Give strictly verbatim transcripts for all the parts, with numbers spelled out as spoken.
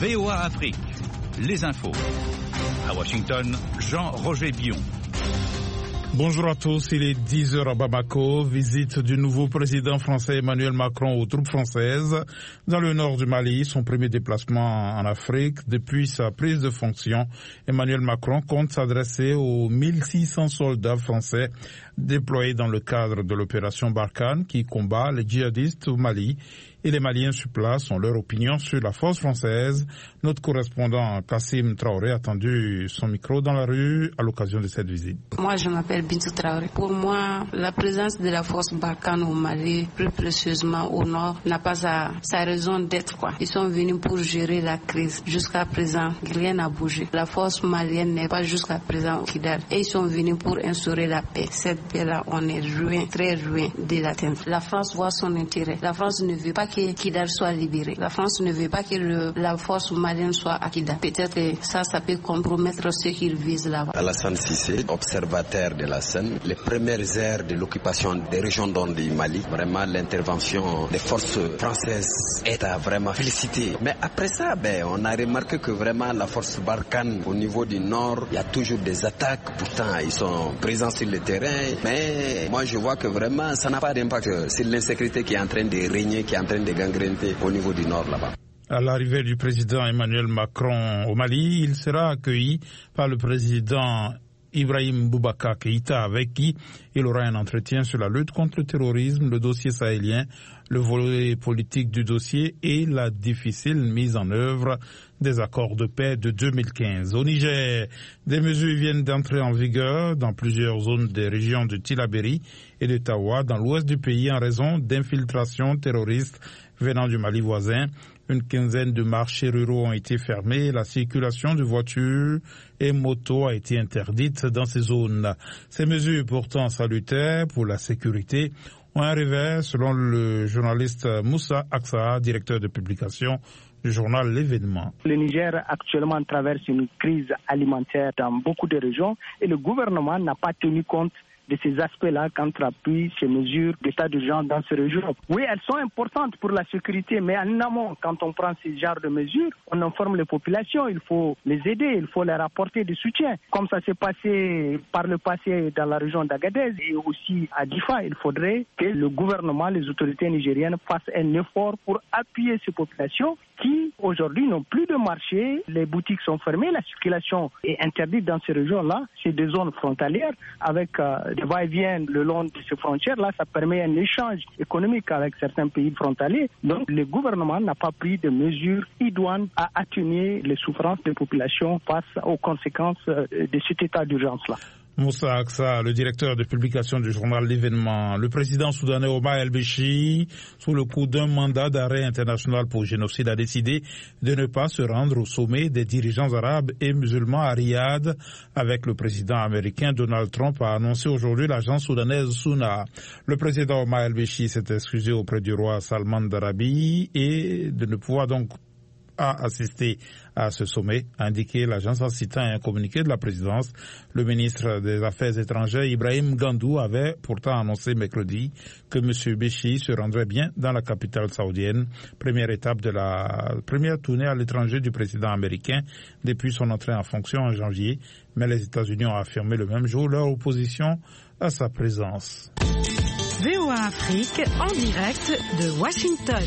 V O A Afrique, les infos. À Washington, Jean-Roger Bion. Bonjour à tous, il est dix heures à Bamako. Visite du nouveau président français Emmanuel Macron aux troupes françaises dans le nord du Mali, son premier déplacement en Afrique depuis sa prise de fonction. Emmanuel Macron compte s'adresser aux mille six cents soldats français déployés dans le cadre de l'opération Barkhane qui combat les djihadistes au Mali. Et les Maliens sur place ont leur opinion sur la force française. Notre correspondant Kassim Traoré a tendu son micro dans la rue à l'occasion de cette visite. Moi, je m'appelle Bintou Traoré. Pour moi, la présence de la force Barkhane au Mali, plus précieusement au nord, n'a pas sa, sa raison d'être, quoi. Ils sont venus pour gérer la crise. Jusqu'à présent, rien n'a bougé. La force malienne n'est pas jusqu'à présent au Kidal. Et ils sont venus pour instaurer la paix. Cette paix-là, on est loin, très loin de l'atteindre. La France voit son intérêt. La France ne veut pas que Kidal soit libéré. La France ne veut pas que le, la force malienne soit à Kidal. Peut-être que ça, ça peut compromettre ce qu'ils visent là-bas. Alassane Cissé, observateur de la scène, les premières heures de l'occupation des régions dont du Mali, vraiment l'intervention des forces françaises est à vraiment féliciter. Mais après ça, ben, on a remarqué que vraiment la force Barkhane au niveau du nord, il y a toujours des attaques. Pourtant, ils sont présents sur le terrain. Mais moi, je vois que vraiment, ça n'a pas d'impact sur l'insécurité qui est en train de régner, qui est en train de gangréner au niveau du nord là-bas. À l'arrivée du président Emmanuel Macron au Mali, il sera accueilli par le président Ibrahim Boubacar Keïta, avec qui il aura un entretien sur la lutte contre le terrorisme, le dossier sahélien, le volet politique du dossier et la difficile mise en œuvre des accords de paix de deux mille quinze. Au Niger, des mesures viennent d'entrer en vigueur dans plusieurs zones des régions de Tillabéri et de Tawa, dans l'ouest du pays, en raison d'infiltrations terroristes venant du Mali voisin. Une quinzaine de marchés ruraux ont été fermés. La circulation de voitures et motos a été interdite dans ces zones. Ces mesures, pourtant salutaires pour la sécurité, ont un revers, selon le journaliste Moussa Aksa, directeur de publication du journal L'Événement. Le Niger actuellement traverse une crise alimentaire dans beaucoup de régions et le gouvernement n'a pas tenu compte de ces aspects-là quand il a pris ces mesures d'état d'urgence dans ces régions. Oui, elles sont importantes pour la sécurité, mais en amont, quand on prend ces genres de mesures, on informe les populations, il faut les aider, il faut leur apporter du soutien. Comme ça s'est passé par le passé dans la région d'Agadez et aussi à Difa, il faudrait que le gouvernement, les autorités nigériennes fassent un effort pour appuyer ces populations qui, aujourd'hui, n'ont plus de marché, les boutiques sont fermées, la circulation est interdite dans ces régions-là. C'est des zones frontalières avec euh, des va-et-vient le long de ces frontières-là. Ça permet un échange économique avec certains pays frontaliers. Donc, le gouvernement n'a pas pris de mesures idoines à atténuer les souffrances des populations face aux conséquences de cet état d'urgence-là. Moussa Aksa, le directeur de publication du journal L'Événement. Le président soudanais Omar El-Béchir, sous le coup d'un mandat d'arrêt international pour génocide, a décidé de ne pas se rendre au sommet des dirigeants arabes et musulmans à Riyad avec le président américain Donald Trump, a annoncé aujourd'hui l'agence soudanaise Souna. Le président Omar El-Béchir s'est excusé auprès du roi Salman d'Arabie et de ne pouvoir donc a assisté à ce sommet, a indiqué l'agence en citant un communiqué de la présidence. Le ministre des Affaires étrangères, Ibrahim Gandou, avait pourtant annoncé mercredi que M. Béchir se rendrait bien dans la capitale saoudienne, première étape de la première tournée à l'étranger du président américain depuis son entrée en fonction en janvier. Mais les États-Unis ont affirmé le même jour leur opposition à sa présence. V O A Afrique en direct de Washington.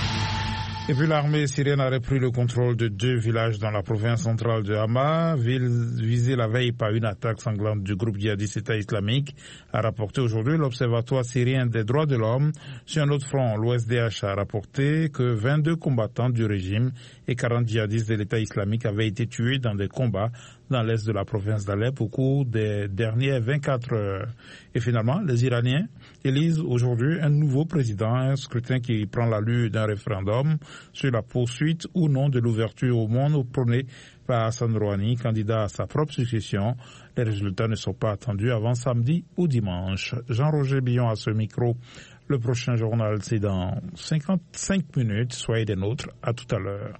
Et puis l'armée syrienne a repris le contrôle de deux villages dans la province centrale de Hama, ville visée la veille par une attaque sanglante du groupe djihadiste État islamique, a rapporté aujourd'hui l'Observatoire syrien des droits de l'homme. Sur un autre front, l'O S D H a rapporté que vingt-deux combattants du régime et quarante djihadistes de l'État islamique avaient été tués dans des combats dans l'est de la province d'Alep au cours des dernières vingt-quatre heures. Et finalement, les Iraniens élisent aujourd'hui un nouveau président, un scrutin qui prend l'allure d'un référendum sur la poursuite ou non de l'ouverture au monde prônée par Hassan Rouhani, candidat à sa propre succession. Les résultats ne sont pas attendus avant samedi ou dimanche. Jean-Roger Billon à ce micro. Le prochain journal, c'est dans cinquante-cinq minutes. Soyez des nôtres. À tout à l'heure.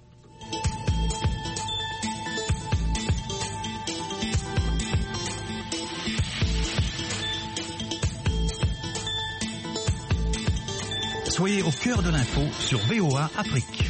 Soyez au cœur de l'info sur V O A Afrique.